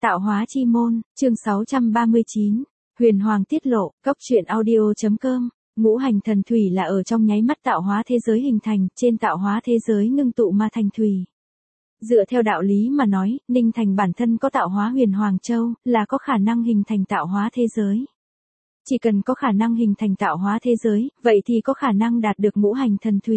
Tạo hóa chi môn, chương 639, huyền hoàng tiết lộ, cốc truyện audio.com, ngũ hành thần thủy là ở trong nháy mắt tạo hóa thế giới hình thành, trên tạo hóa thế giới ngưng tụ mà thành thủy. Dựa theo đạo lý mà nói, Ninh Thành bản thân có tạo hóa huyền hoàng châu, là có khả năng hình thành tạo hóa thế giới. Chỉ cần có khả năng hình thành tạo hóa thế giới, vậy thì có khả năng đạt được ngũ hành thần thủy.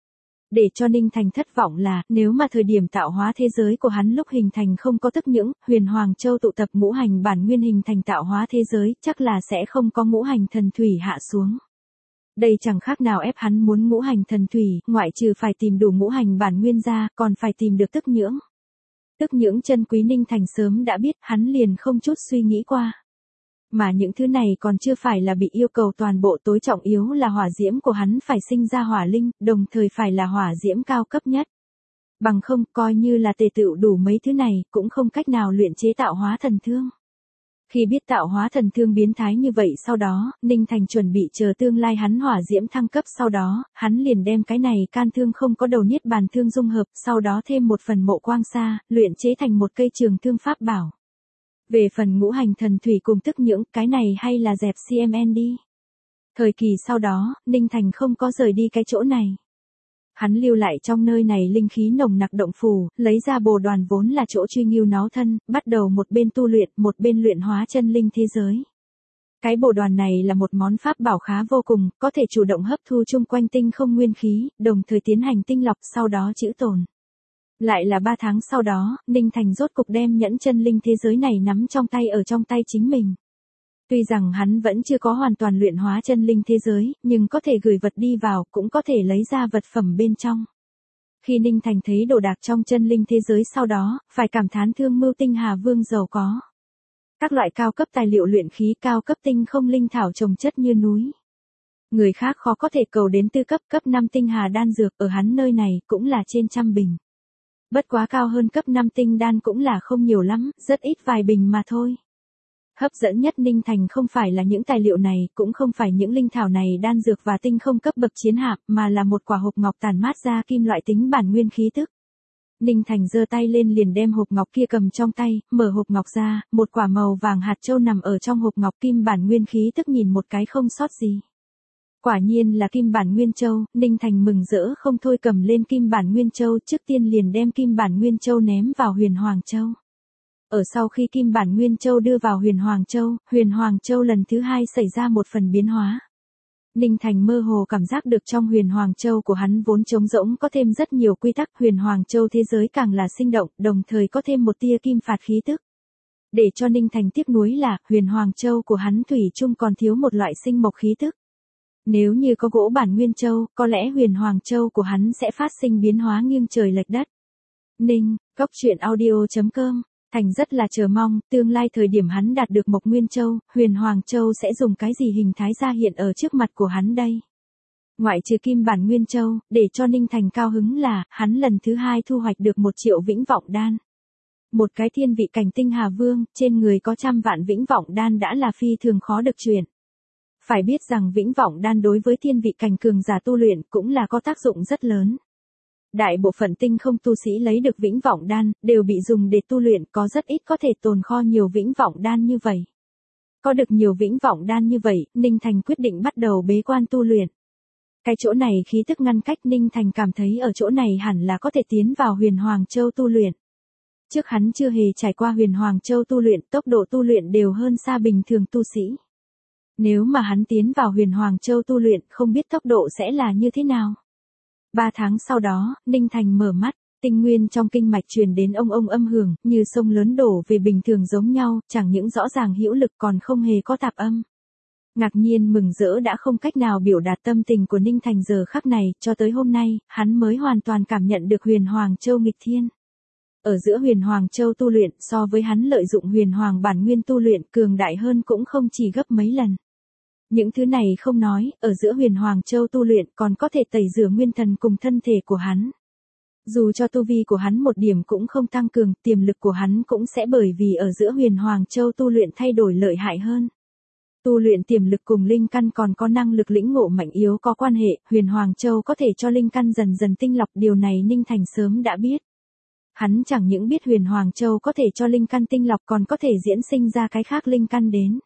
Để cho Ninh Thành thất vọng là, nếu mà thời điểm tạo hóa thế giới của hắn lúc hình thành không có tức những, huyền hoàng châu tụ tập ngũ hành bản nguyên hình thành tạo hóa thế giới, chắc là sẽ không có ngũ hành thần thủy hạ xuống. Đây chẳng khác nào ép hắn muốn ngũ hành thần thủy, ngoại trừ phải tìm đủ ngũ hành bản nguyên ra, còn phải tìm được tức nhưỡng. Tức nhưỡng chân quý Ninh Thành sớm đã biết, hắn liền không chút suy nghĩ qua. Mà những thứ này còn chưa phải là bị yêu cầu toàn bộ, tối trọng yếu là hỏa diễm của hắn phải sinh ra hỏa linh, đồng thời phải là hỏa diễm cao cấp nhất. Bằng không, coi như là tề tựu đủ mấy thứ này, cũng không cách nào luyện chế tạo hóa thần thương. Khi biết tạo hóa thần thương biến thái như vậy sau đó, Ninh Thành chuẩn bị chờ tương lai hắn hỏa diễm thăng cấp, sau đó, hắn liền đem cái này can thương không có đầu niết bàn thương dung hợp, sau đó thêm một phần mộ quang sa, luyện chế thành một cây trường thương pháp bảo. Về phần ngũ hành thần thủy cùng tức nhưỡng, cái này hay là dẹp CMN đi. Thời kỳ sau đó, Ninh Thành không có rời đi cái chỗ này. Hắn lưu lại trong nơi này linh khí nồng nặc động phủ, lấy ra bồ đoàn vốn là chỗ truy nghiêu náo thân, bắt đầu một bên tu luyện, một bên luyện hóa chân linh thế giới. Cái bồ đoàn này là một món pháp bảo khá vô cùng, có thể chủ động hấp thu chung quanh tinh không nguyên khí, đồng thời tiến hành tinh lọc, sau đó trữ tồn. Lại là 3 tháng sau đó, Ninh Thành rốt cục đem nhẫn chân linh thế giới này nắm trong tay ở trong tay chính mình. Tuy rằng hắn vẫn chưa có hoàn toàn luyện hóa chân linh thế giới, nhưng có thể gửi vật đi vào, cũng có thể lấy ra vật phẩm bên trong. Khi Ninh Thành thấy đồ đạc trong chân linh thế giới sau đó, phải cảm thán Thương Mưu Tinh Hà Vương giàu có. Các loại cao cấp tài liệu luyện khí, cao cấp tinh không linh thảo trồng chất như núi. Người khác khó có thể cầu đến tư cấp 5 tinh hà đan dược, ở hắn nơi này cũng là trên trăm bình. Bất quá cao hơn cấp 5 tinh đan cũng là không nhiều lắm, rất ít vài bình mà thôi. Hấp dẫn nhất Ninh Thành không phải là những tài liệu này, cũng không phải những linh thảo này đan dược và tinh không cấp bậc chiến hạm, mà là một quả hộp ngọc tản mát ra kim loại tính bản nguyên khí tức. Ninh Thành giơ tay lên liền đem hộp ngọc kia cầm trong tay, mở hộp ngọc ra, một quả màu vàng hạt châu nằm ở trong hộp ngọc, kim bản nguyên khí tức nhìn một cái không sót gì. Quả nhiên là kim bản nguyên châu, Ninh Thành mừng rỡ không thôi cầm lên kim bản nguyên châu, trước tiên liền đem kim bản nguyên châu ném vào huyền hoàng châu. Ở sau khi kim bản nguyên châu đưa vào huyền hoàng châu lần thứ 2 xảy ra một phần biến hóa. Ninh Thành mơ hồ cảm giác được trong huyền hoàng châu của hắn vốn trống rỗng có thêm rất nhiều quy tắc, huyền hoàng châu thế giới càng là sinh động, đồng thời có thêm một tia kim phạt khí tức. Để cho Ninh Thành tiếc nuối là, huyền hoàng châu của hắn thủy chung còn thiếu một loại sinh mộc khí tức. Nếu như có gỗ bản nguyên châu, có lẽ huyền hoàng châu của hắn sẽ phát sinh biến hóa nghiêng trời lệch đất. Cốc truyện audio.com, Thành rất là chờ mong, tương lai thời điểm hắn đạt được mộc nguyên châu, huyền hoàng châu sẽ dùng cái gì hình thái ra hiện ở trước mặt của hắn đây. Ngoại trừ kim bản nguyên châu, để cho Ninh Thành cao hứng là, hắn lần thứ 2 thu hoạch được 1 triệu vĩnh vọng đan. Một cái thiên vị cảnh tinh hà vương, trên người có 100 vạn vĩnh vọng đan đã là phi thường khó được chuyển. Phải biết rằng vĩnh vọng đan đối với thiên vị cảnh cường giả tu luyện cũng là có tác dụng rất lớn. Đại bộ phận tinh không tu sĩ lấy được vĩnh vọng đan, đều bị dùng để tu luyện, có rất ít có thể tồn kho nhiều vĩnh vọng đan như vậy. Có được nhiều vĩnh vọng đan như vậy, Ninh Thành quyết định bắt đầu bế quan tu luyện. Cái chỗ này khí tức ngăn cách, Ninh Thành cảm thấy ở chỗ này hẳn là có thể tiến vào huyền hoàng châu tu luyện. Trước hắn chưa hề trải qua huyền hoàng châu tu luyện, tốc độ tu luyện đều hơn xa bình thường tu sĩ. Nếu mà hắn tiến vào huyền hoàng châu tu luyện, không biết tốc độ sẽ là như thế nào. 3 tháng sau đó, Ninh Thành mở mắt, tinh nguyên trong kinh mạch truyền đến ông âm hưởng, như sông lớn đổ về bình thường giống nhau, chẳng những rõ ràng hữu lực còn không hề có tạp âm. Ngạc nhiên mừng rỡ đã không cách nào biểu đạt tâm tình của Ninh Thành giờ khắc này, cho tới hôm nay, hắn mới hoàn toàn cảm nhận được huyền hoàng châu nghịch thiên. Ở giữa huyền hoàng châu tu luyện, so với hắn lợi dụng huyền hoàng bản nguyên tu luyện, cường đại hơn cũng không chỉ gấp mấy lần. Những thứ này không nói, ở giữa huyền hoàng châu tu luyện còn có thể tẩy rửa nguyên thần cùng thân thể của hắn. Dù cho tu vi của hắn một điểm cũng không tăng cường, tiềm lực của hắn cũng sẽ bởi vì ở giữa huyền hoàng châu tu luyện thay đổi lợi hại hơn. Tu luyện tiềm lực cùng linh căn còn có năng lực lĩnh ngộ mạnh yếu có quan hệ, huyền hoàng châu có thể cho linh căn dần dần tinh lọc, điều này Ninh Thành sớm đã biết. Hắn chẳng những biết Huyền Hoàng Châu có thể cho linh căn tinh lọc còn có thể diễn sinh ra cái khác linh căn đến.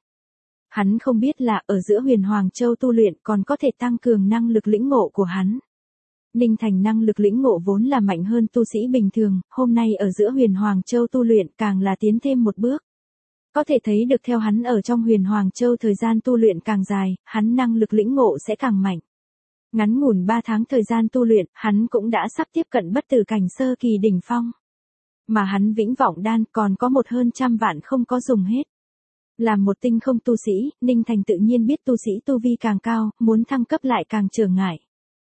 Hắn không biết là ở giữa Huyền Hoàng Châu tu luyện còn có thể tăng cường năng lực lĩnh ngộ của hắn. Ninh Thành năng lực lĩnh ngộ vốn là mạnh hơn tu sĩ bình thường, hôm nay ở giữa Huyền Hoàng Châu tu luyện càng là tiến thêm một bước. Có thể thấy được theo hắn ở trong Huyền Hoàng Châu thời gian tu luyện càng dài, hắn năng lực lĩnh ngộ sẽ càng mạnh. Ngắn ngủn 3 tháng thời gian tu luyện, hắn cũng đã sắp tiếp cận bất tử cảnh sơ kỳ đỉnh phong. Mà hắn vĩnh vọng đan còn có một hơn trăm vạn không có dùng hết. Làm một tinh không tu sĩ, Ninh Thành tự nhiên biết tu sĩ tu vi càng cao, muốn thăng cấp lại càng trở ngại.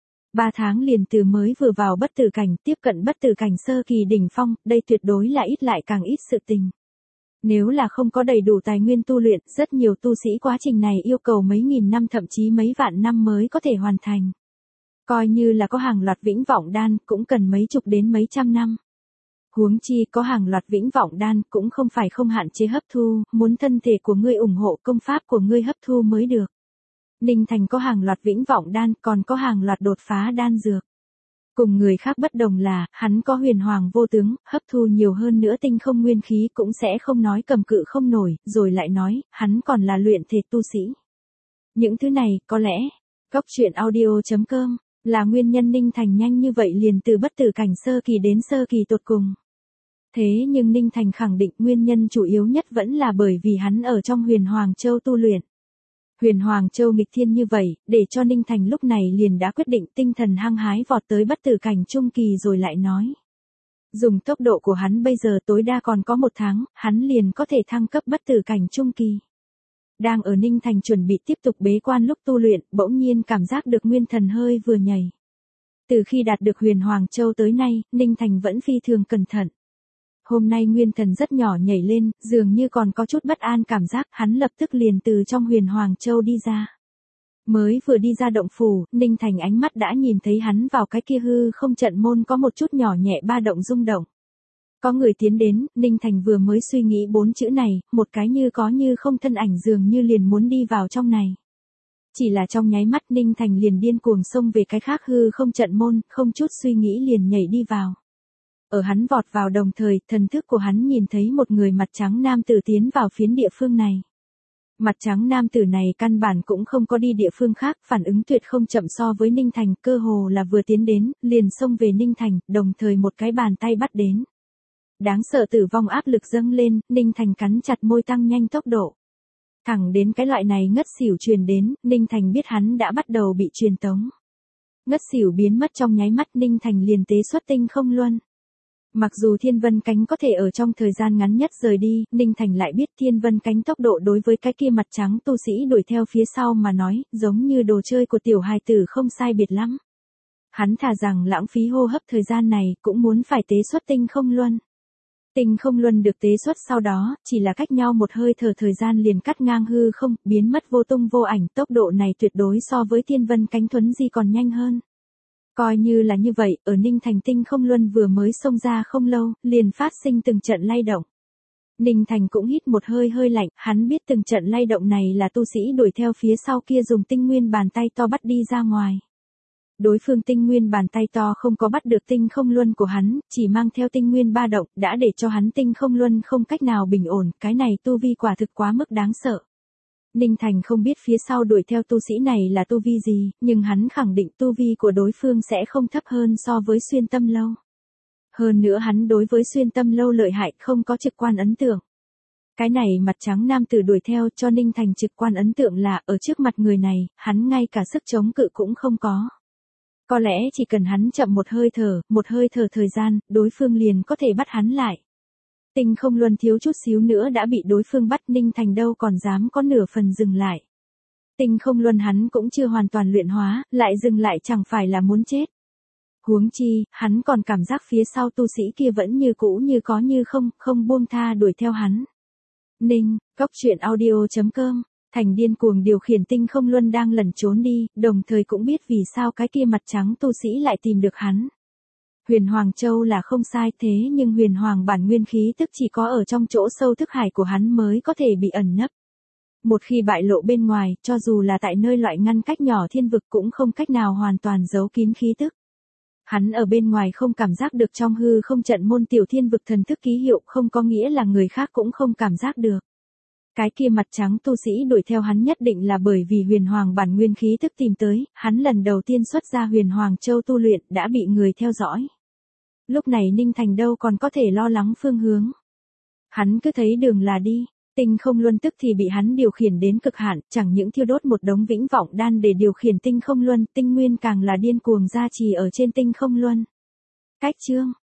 3 tháng liền từ mới vừa vào bất tử cảnh tiếp cận bất tử cảnh sơ kỳ đỉnh phong, đây tuyệt đối là ít lại càng ít sự tình. Nếu là không có đầy đủ tài nguyên tu luyện, rất nhiều tu sĩ quá trình này yêu cầu mấy nghìn năm thậm chí mấy vạn năm mới có thể hoàn thành. Coi như là có hàng loạt vĩnh vọng đan, cũng cần mấy chục đến mấy trăm năm. Huống chi có hàng loạt vĩnh vọng đan cũng không phải không hạn chế hấp thu, muốn thân thể của ngươi ủng hộ công pháp của ngươi hấp thu mới được. Ninh Thành có hàng loạt vĩnh vọng đan, còn có hàng loạt đột phá đan dược. Cùng người khác bất đồng là, hắn có huyền hoàng vô tướng, hấp thu nhiều hơn nữa tinh không nguyên khí cũng sẽ không nói cầm cự không nổi, rồi lại nói, hắn còn là luyện thể tu sĩ. Những thứ này, có lẽ, Cóc Truyện Audio.com, là nguyên nhân Ninh Thành nhanh như vậy liền từ bất tử cảnh sơ kỳ đến sơ kỳ tột cùng. Thế nhưng Ninh Thành khẳng định nguyên nhân chủ yếu nhất vẫn là bởi vì hắn ở trong Huyền Hoàng Châu tu luyện. Huyền Hoàng Châu nghịch thiên như vậy, để cho Ninh Thành lúc này liền đã quyết định tinh thần hăng hái vọt tới bất tử cảnh trung kỳ rồi lại nói. Dùng tốc độ của hắn bây giờ tối đa còn có 1 tháng, hắn liền có thể thăng cấp bất tử cảnh trung kỳ. Đang ở Ninh Thành chuẩn bị tiếp tục bế quan lúc tu luyện, bỗng nhiên cảm giác được nguyên thần hơi vừa nhảy. Từ khi đạt được Huyền Hoàng Châu tới nay, Ninh Thành vẫn phi thường cẩn thận. Hôm nay nguyên thần rất nhỏ nhảy lên, dường như còn có chút bất an cảm giác, hắn lập tức liền từ trong Huyền Hoàng Châu đi ra. Mới vừa đi ra động phủ, Ninh Thành ánh mắt đã nhìn thấy hắn vào cái kia hư không trận môn có một chút nhỏ nhẹ ba động rung động. Có người tiến đến, Ninh Thành vừa mới suy nghĩ 4 chữ này, một cái như có như không thân ảnh dường như liền muốn đi vào trong này. Chỉ là trong nháy mắt Ninh Thành liền điên cuồng xông về cái khác hư không trận môn, không chút suy nghĩ liền nhảy đi vào. Ở hắn vọt vào đồng thời, thần thức của hắn nhìn thấy một người mặt trắng nam tử tiến vào phiến địa phương này. Mặt trắng nam tử này căn bản cũng không có đi địa phương khác, phản ứng tuyệt không chậm so với Ninh Thành, cơ hồ là vừa tiến đến, liền xông về Ninh Thành, đồng thời một cái bàn tay bắt đến. Đáng sợ tử vong áp lực dâng lên, Ninh Thành cắn chặt môi tăng nhanh tốc độ. Thẳng đến cái loại này ngất xỉu truyền đến, Ninh Thành biết hắn đã bắt đầu bị truyền tống. Ngất xỉu biến mất trong nháy mắt, Ninh Thành liền tế xuất tinh không luân. Mặc dù Thiên Vân Cánh có thể ở trong thời gian ngắn nhất rời đi, Ninh Thành lại biết Thiên Vân Cánh tốc độ đối với cái kia mặt trắng tu sĩ đuổi theo phía sau mà nói, giống như đồ chơi của tiểu hài tử không sai biệt lắm. Hắn thà rằng lãng phí hô hấp thời gian này, cũng muốn phải tế xuất tinh không luân. Tinh không luân được tế xuất sau đó, chỉ là cách nhau một hơi thở thời gian liền cắt ngang hư không, biến mất vô tung vô ảnh, tốc độ này tuyệt đối so với Thiên Vân Cánh thuấn di còn nhanh hơn. Coi như là như vậy, ở Ninh Thành tinh không luân vừa mới xông ra không lâu, liền phát sinh từng trận lay động. Ninh Thành cũng hít một hơi hơi lạnh, hắn biết từng trận lay động này là tu sĩ đuổi theo phía sau kia dùng tinh nguyên bàn tay to bắt đi ra ngoài. Đối phương tinh nguyên bàn tay to không có bắt được tinh không luân của hắn, chỉ mang theo tinh nguyên ba động, đã để cho hắn tinh không luân không cách nào bình ổn, cái này tu vi quả thực quá mức đáng sợ. Ninh Thành không biết phía sau đuổi theo tu sĩ này là tu vi gì, nhưng hắn khẳng định tu vi của đối phương sẽ không thấp hơn so với xuyên tâm lâu. Hơn nữa hắn đối với xuyên tâm lâu lợi hại không có trực quan ấn tượng. Cái này mặt trắng nam tử đuổi theo cho Ninh Thành trực quan ấn tượng là ở trước mặt người này, hắn ngay cả sức chống cự cũng không có. Có lẽ chỉ cần hắn chậm một hơi thở thời gian, đối phương liền có thể bắt hắn lại. Tinh không luân thiếu chút xíu nữa đã bị đối phương bắt, Ninh Thành đâu còn dám có nửa phần dừng lại. Tinh không luân hắn cũng chưa hoàn toàn luyện hóa, lại dừng lại chẳng phải là muốn chết. Huống chi, hắn còn cảm giác phía sau tu sĩ kia vẫn như cũ như có như không buông tha đuổi theo hắn. Cóc Truyện Audio.com, Thành điên cuồng điều khiển tinh không luân đang lẩn trốn đi, đồng thời cũng biết vì sao cái kia mặt trắng tu sĩ lại tìm được hắn. Huyền Hoàng Châu là không sai, thế nhưng huyền hoàng bản nguyên khí tức chỉ có ở trong chỗ sâu thức hải của hắn mới có thể bị ẩn nấp. Một khi bại lộ bên ngoài, cho dù là tại nơi loại ngăn cách nhỏ thiên vực cũng không cách nào hoàn toàn giấu kín khí tức. Hắn ở bên ngoài không cảm giác được trong hư không trận môn tiểu thiên vực thần thức ký hiệu, không có nghĩa là người khác cũng không cảm giác được. Cái kia mặt trắng tu sĩ đuổi theo hắn nhất định là bởi vì huyền hoàng bản nguyên khí thức tìm tới, hắn lần đầu tiên xuất ra huyền hoàng châu tu luyện đã bị người theo dõi. Lúc này Ninh Thành đâu còn có thể lo lắng phương hướng. Hắn cứ thấy đường là đi, tinh không luân tức thì bị hắn điều khiển đến cực hạn, chẳng những thiêu đốt một đống vĩnh vọng đan để điều khiển tinh không luân, tinh nguyên càng là điên cuồng gia trì ở trên tinh không luân. Cách chương